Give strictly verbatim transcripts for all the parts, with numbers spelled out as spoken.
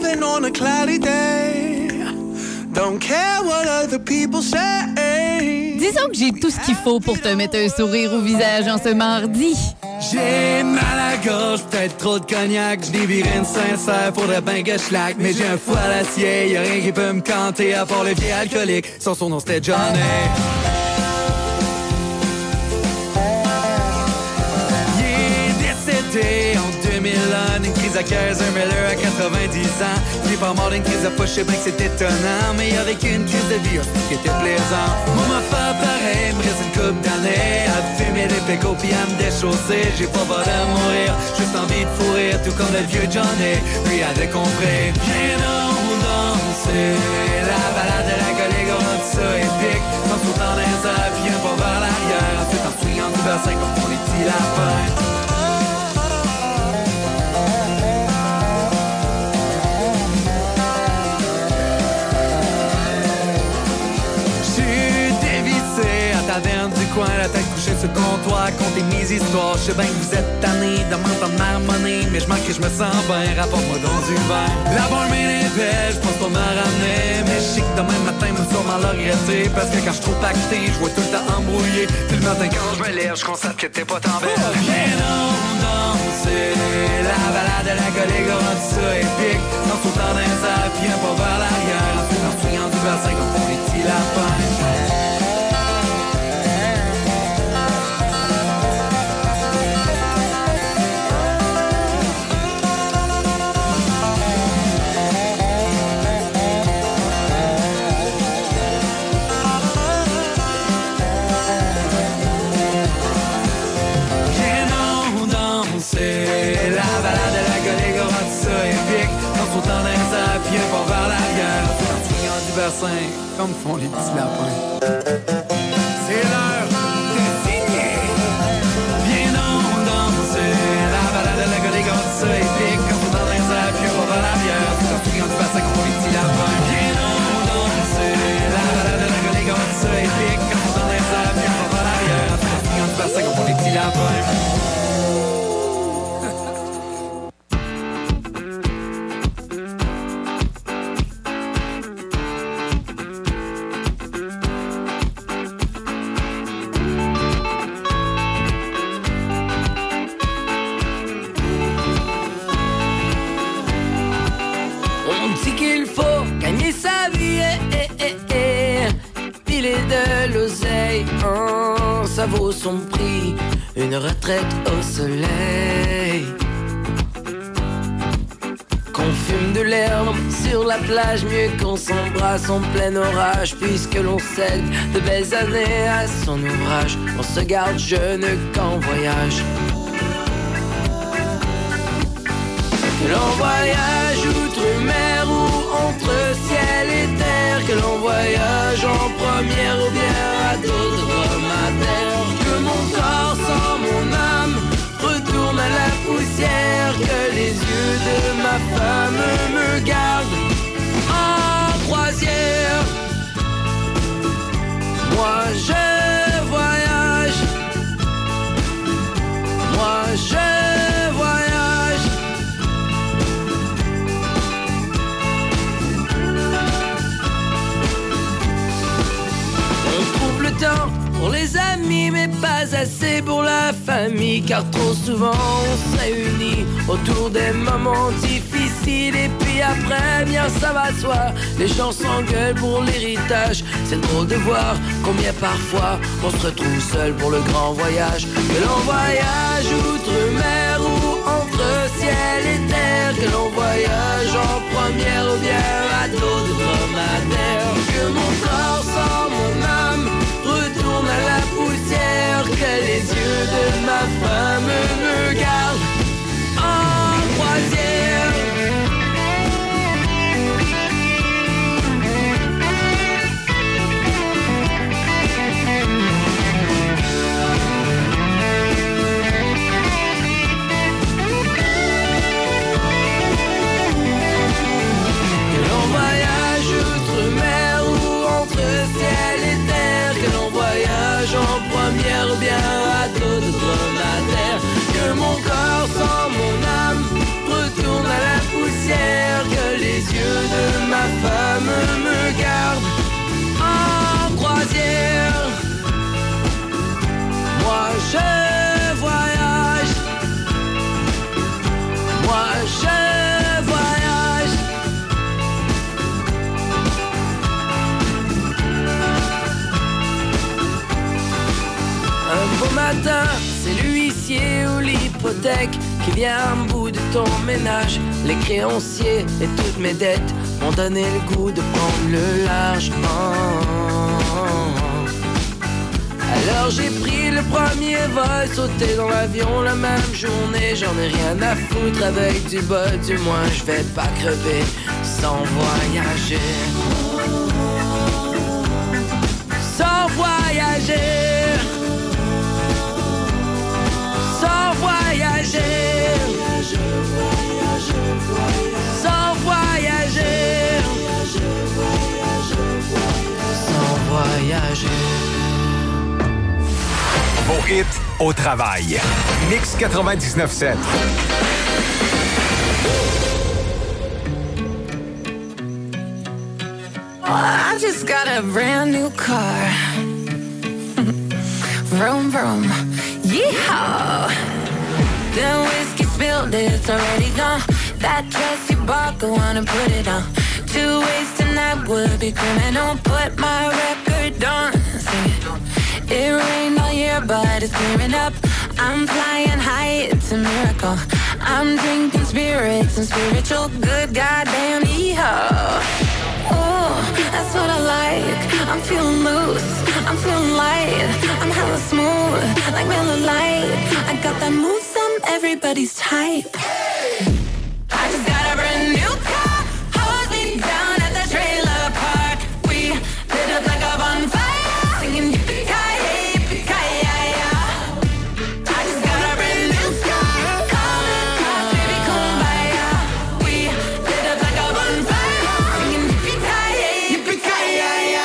cruising on a cloudy day. Don't care what other people say. Disons que j'ai tout ce qu'il faut pour te mettre un sourire au visage en ce mardi. J'ai mal à la gorge, peut-être trop de cognac. J'n'ai viré une sincère, faudrait ben que je laque. Mais j'ai un fou à l'acier, y'a rien qui peut me canter à part le vieil alcoolique. Son son nom c'était Johnny. En deux mille un, une crise à quinze, un Miller à quatre-vingt-dix ans. Il est pas mort d'une crise à poche, je sais bien que c'est étonnant. Mais il a vécu une crise de vie, ce qui était plaisant. Moi, ma femme, pareil, me reste une couple d'années à fumer des pécos pis à me déchausser. J'ai pas peur de mourir, juste envie de fourrir, tout comme le vieux Johnny. Lui avait compris. Viens donc danser, la balade de la collègue, on rend ça épique. En sautant dans les airs, puis un pas vers l'arrière. Ensuite en fouillant du bassin comme pour les petits lapins. Taverne du coin, la tête couchée sur le comptoir, compter mes histoires. Je sais bien que vous êtes tannés de m'entendre marmonner, mais je manque que je me sens bien, rapporte-moi dans du verre. La barmaid est belle, je pense pas me ramener, mais je sais que demain matin, me sûrement le regretter, parce que quand je suis trop pacté, je vois tout le temps embrouillé. Puis le matin quand je me lève, je constate que t'es pas tant belle. Viens donc danser, la balade de la collègue a rendu ça épique. En sautant dans les airs, puis un pas vers l'arrière, ensuite en fouillant du bassin comme pour les petits lapins. Comme font les petits lapins. C'est l'heure de signer. Viens donc danser, la balade de la collègue en ça épique. Quand on dans les airs, puis on va vers l'arrière. Tout en fouillant du bassin comme font les petits lapins. Viens donc danser, la balade de la collègue en ça épique. Quand on dans les airs, puis on va vers l'arrière. Tout en fouillant du bassin comme font les petits lapins. Ça vaut son prix, une retraite au soleil. Qu'on fume de l'herbe sur la plage, mieux qu'on s'embrasse en plein orage. Puisque l'on cède de belles années à son ouvrage, on se garde jeune qu'en voyage. Que l'on voyage outre-mer ou entre ciel et terre, que l'on voyage en première ou bien à d'autres dromadaires. Que mon corps sans mon âme retourne à la poussière, que les yeux de ma femme me gardent en croisière. Moi je voyage, moi je voyage. Temps pour les amis, mais pas assez pour la famille. Car trop souvent on se réunit autour des moments difficiles. Et puis après, bien ça va de soi, les gens s'engueulent pour l'héritage. C'est drôle de voir combien parfois on se retrouve seul pour le grand voyage. Que l'on voyage outre-mer ou entre ciel et terre, que l'on voyage en première ou bien à d'autres dromadaires. Que mon corps sans mon âme retourne à la poussière, que les yeux de ma femme me gardent en croisière. Que l'on voyage outre-mer ou entre ciel et terre, que l'on voyage en première ou bien à d'autres dromadaires. matin, c'est l'huissier ou l'hypothèque qui vient au bout de ton ménage. Les créanciers et toutes mes dettes m'ont donné le goût de prendre le large. Alors j'ai pris le premier vol, sauté dans l'avion la même journée. J'en ai rien à foutre avec du bas, du moins je vais pas crever sans voyager. Sans voyager, sans voyager, sans voyager, sans voyager. Vos hits au travail. Mix quatre-vingt-dix-neuf sept. I just got a brand new car. Vroom, vroom. Yeehaw. The whiskey spilled, it's already gone. That dress you bought, go on and put it on. Two ways tonight would be criminal. Put my record on. Sing it. It rained all year, but it's clearing up. I'm flying high, it's a miracle. I'm drinking spirits and spiritual. Good goddamn yeehaw. Oh, that's what I like. I'm feeling loose, I'm feeling light. I'm hella smooth, like Miller Lite. I got that move, some everybody's type. I just got a brand new car. Hold me down at the trailer park. We lit up like a bonfire, singing yippee-ki-yay, yippee-ki-yay-ya. I just got a brand new car. Call it cops, baby, kumbaya. We lit up like a bonfire, singing yippee-ki-yay, yippee-ki-yay-ya.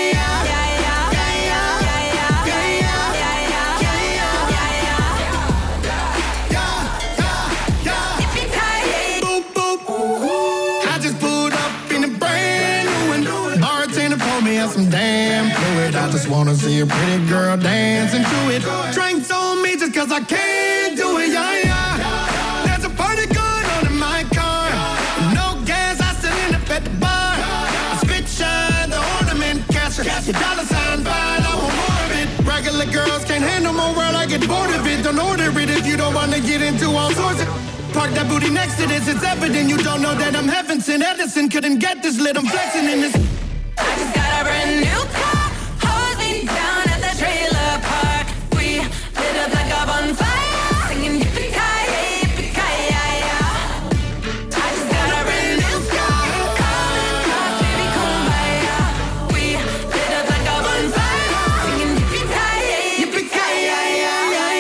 Some damn fluid. I just wanna see a pretty girl dancing to it. Drinks on me just cause I can't do it, yeah, yeah. There's a party going on in my car. No gas, I sit in up at the bar. I spit shine, the ornament catcher. Your dollar sign fine, I want more of it. Regular girls can't handle my world, I get bored of it. Don't order it if you don't wanna get into all sorts of. Park that booty next to this, it's evident you don't know that I'm heaven sent. Edison couldn't get this lit, I'm flexing in this. I just got a brand new car. Hold me down at the trailer park. We lit up like a bonfire, singing yippee-ki-yay, yippee-ki-yay-ya. I just got a brand new car. Call it cops, baby, kumbaya. We lit up like a bonfire, singing yippee-ki-yay, yippee-ki-yay-ya.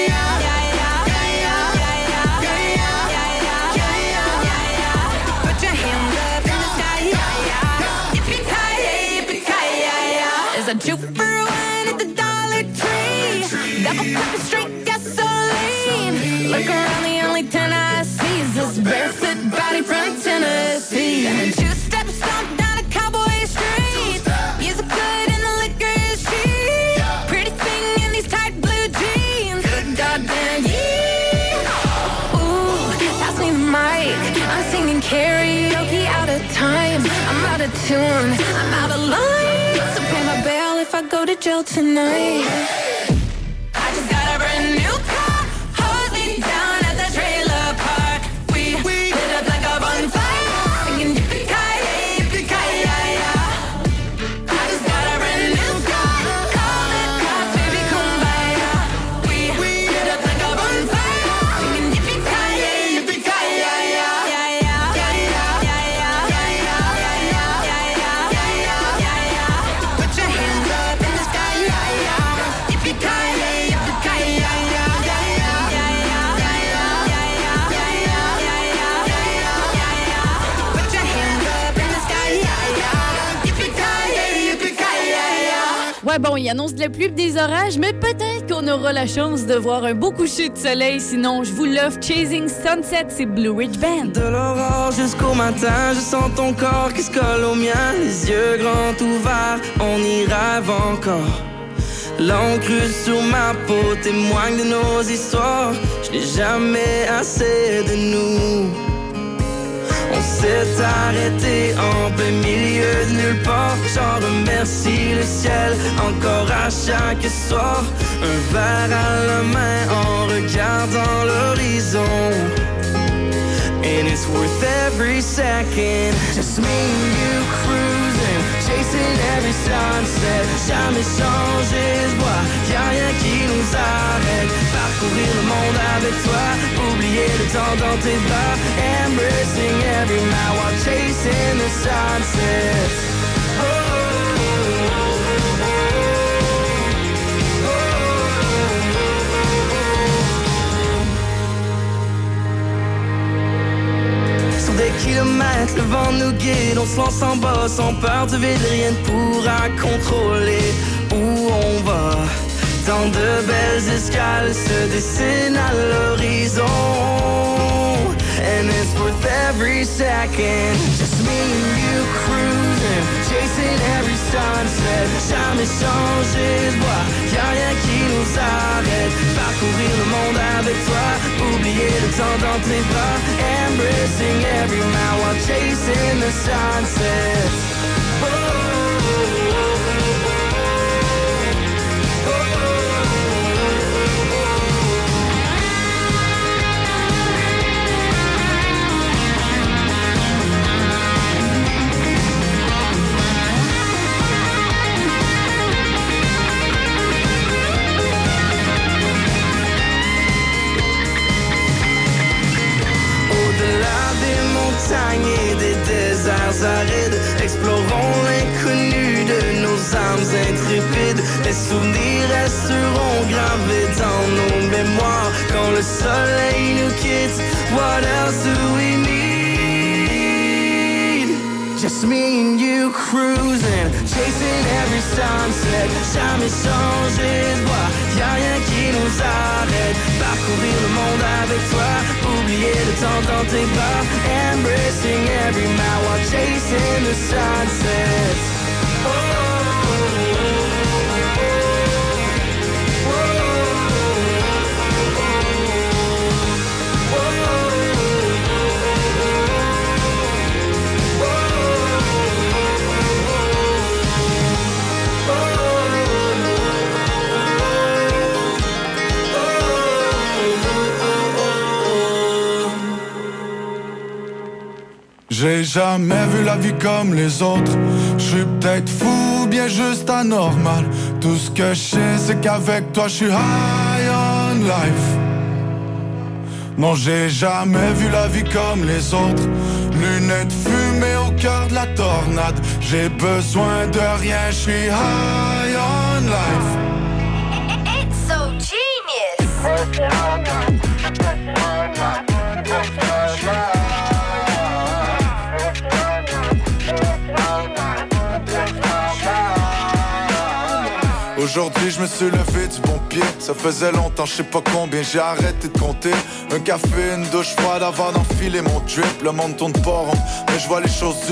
Put your hands up in the sky, yippee-ki-yay. There's a two for one at the Dollar Tree. Double cup of straight gasoline. Look around, the only ten I see is this barefoot body from Tennessee. And a two-step stomp down a cowboy street. Music good and the liquor is cheap. Pretty thing in these tight blue jeans. Good goddamn yeah. Ooh, pass me the mic. I'm singing karaoke out of time. I'm out of tune, I'm out of line. So pay my bail if I go to jail tonight. I just got a brand new car. Hold me down at the trailer park. We, we lit up like a bonfire, singing yippee-ki-yay, yippee-ki-yay-ya. I just got a brand new car. Call it cops, baby, kumbaya. We, we lit up like a bonfire, singing yippee-ki-yay, yippee-ki-yay-ya. Put your hands up in the sky, yippee-ki-yay, yippee-ki-yay-ya. Put your hands up in the sky, yippee-ki-yay, yippee-ki-yay-ya. Ouais, bon, il annonce de la pluie et des orages, mais peut-être qu'on aura la chance de voir un beau coucher de soleil. Sinon, je vous l'offre. Chasing Sunset, c'est Blue Ridge Band. De l'aurore jusqu'au matin, je sens ton corps qui se colle au mien. Les yeux grands ouverts, on y rêve encore. L'encre sur ma peau témoigne de nos histoires. Je n'ai jamais assez de nous. On s'est arrêté en plein milieu de nulle part. J'en remercie le ciel encore à chaque soir. Un verre à la main en regardant l'horizon. And it's worth every second. Just me and you cruising, chasing every sunset. Jamais changer de voie, y'a rien qui nous arrête. Parcourir le monde avec toi, oublier le temps dans tes bras. Embracing every mile while chasing the sunset. Oh, oh, oh, oh, oh. Des kilomètres, le vent nous guide, on se lance en bas sans peur de vide, rien ne pourra contrôler où on va. Tant de belles escales se dessinent à l'horizon. And it's worth every second. Just me and you cruising, chasing every sunset. Jamais changer de voie, y'a rien qui nous arrête. Parcourir le monde avec toi, oublier le temps dans tes bras. Embracing every mile while chasing the sunset. Oh, oh, oh, oh, oh. Et des déserts arides, explorons l'inconnu de nos âmes intrépides. Les souvenirs resteront gravés dans nos mémoires. Quand le soleil nous quitte, what else do we need? Just me and you cruising, chasing every sunset. Jamais changer de voie, y'a rien qui nous arrête. Parcourir le monde avec toi, oublier le temps dans tes bras. Embracing every mile while chasing the sunset. Oh, oh, oh, oh, J'ai jamais vu la vie comme les autres. J'suis peut-être fou, bien juste anormal. Tout ce que je sais, c'est qu'avec toi j'suis high on life. Non, j'ai jamais vu la vie comme les autres. Lunettes fumées au cœur de la tornade. J'ai besoin de rien, j'suis high on life. It's so genius. Aujourd'hui je me suis levé du bon pied. Ça faisait longtemps, je sais pas combien j'ai arrêté de compter. Un café, une douche froide avant d'enfiler mon drip. Le monde tourne pas rond, mais je vois les choses